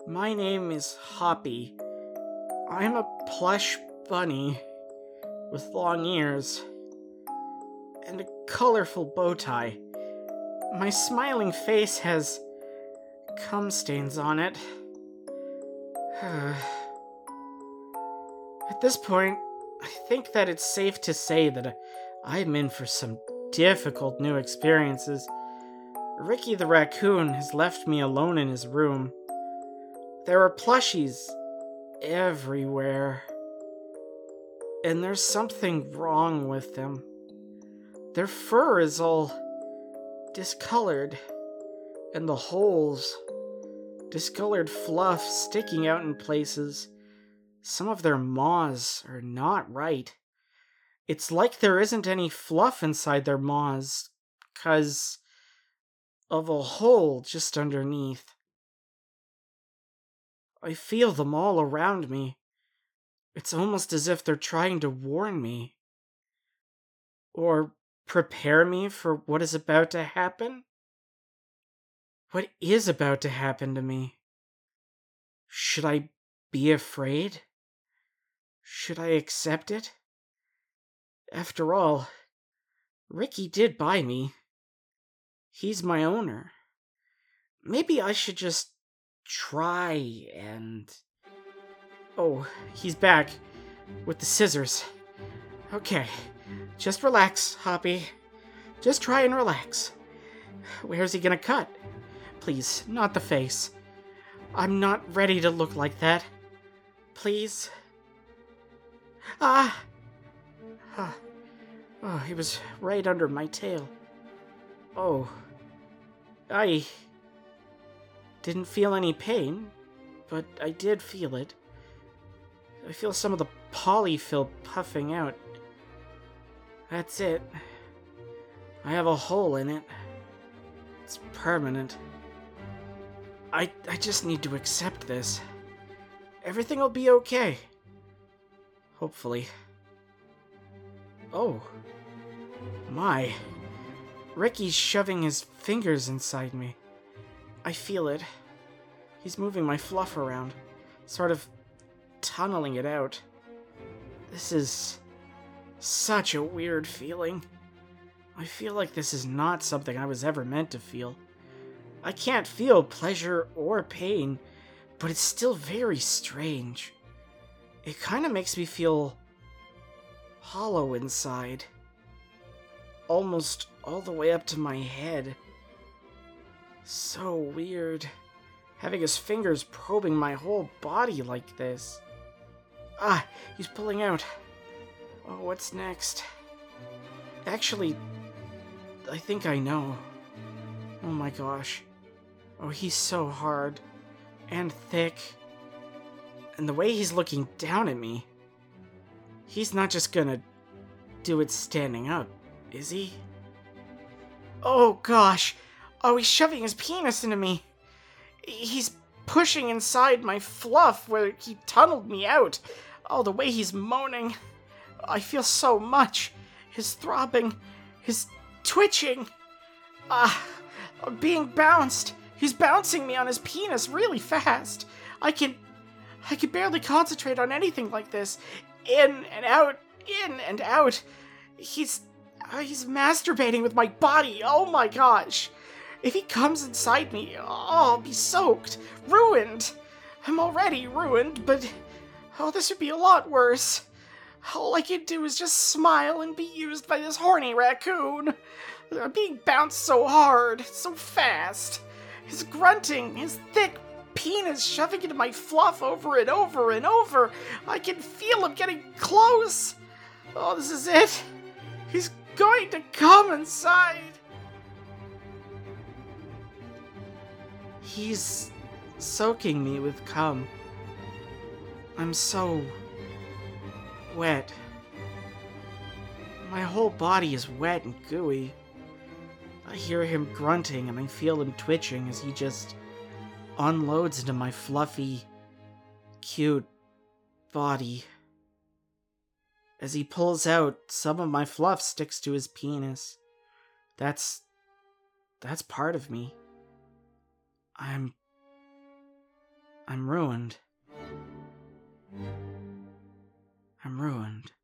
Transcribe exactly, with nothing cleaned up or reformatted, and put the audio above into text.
My name is Hoppy. I'm a plush bunny with long ears and a colorful bow tie. My smiling face has cum stains on it. At this point, I think that it's safe to say that I'm in for some difficult new experiences. Ricky the raccoon has left me alone in his room. There are plushies everywhere, and there's something wrong with them. Their fur is all discolored, and the holes, discolored fluff sticking out in places. Some of their maws are not right. It's like there isn't any fluff inside their maws, 'cause of a hole just underneath. I feel them all around me. It's almost as if they're trying to warn me. Or prepare me for what is about to happen? What is about to happen to me? Should I be afraid? Should I accept it? After all, Ricky did buy me. He's my owner. Maybe I should just try and... Oh, he's back with the scissors. Okay, just relax, Hoppy. Just try and relax. Where's he gonna cut? Please, not the face. I'm not ready to look like that. Please. Ah! Ah. Oh, he was right under my tail. Oh. I didn't feel any pain, but I did feel it. I feel some of the polyfill puffing out. That's it. I have a hole in it. It's permanent. I I just need to accept this. Everything will be okay. Hopefully. Oh. My. Ricky's shoving his fingers inside me. I feel it. He's moving my fluff around, sort of tunneling it out. This is such a weird feeling. I feel like this is not something I was ever meant to feel. I can't feel pleasure or pain, but it's still very strange. It kind of makes me feel hollow inside. Almost all the way up to my head. So weird. Having his fingers probing my whole body like this. Ah, he's pulling out. Oh, what's next? Actually, I think I know. Oh my gosh. Oh, he's so hard. And thick. And the way he's looking down at me. He's not just gonna do it standing up, is he? Oh gosh. Oh, he's shoving his penis into me. He's pushing inside my fluff where he tunneled me out. Oh, the way he's moaning. I feel so much. His throbbing. His twitching. Ah, I'm being bounced. He's bouncing me on his penis really fast. I can... I can barely concentrate on anything like this. In and out. In and out. He's... uh, he's masturbating with my body. Oh my gosh. If he comes inside me, oh, I'll be soaked. Ruined. I'm already ruined, but... oh, this would be a lot worse. All I can do is just smile and be used by this horny raccoon. I'm being bounced so hard, so fast. His grunting, his thick penis shoving into my fluff over and over and over. I can feel him getting close. Oh, this is it. He's going to come inside. He's soaking me with cum. I'm so wet. My whole body is wet and gooey. I hear him grunting and I feel him twitching as he just unloads into my fluffy, cute body. As he pulls out, some of my fluff sticks to his penis. That's... that's part of me. I'm... I'm ruined. I'm ruined.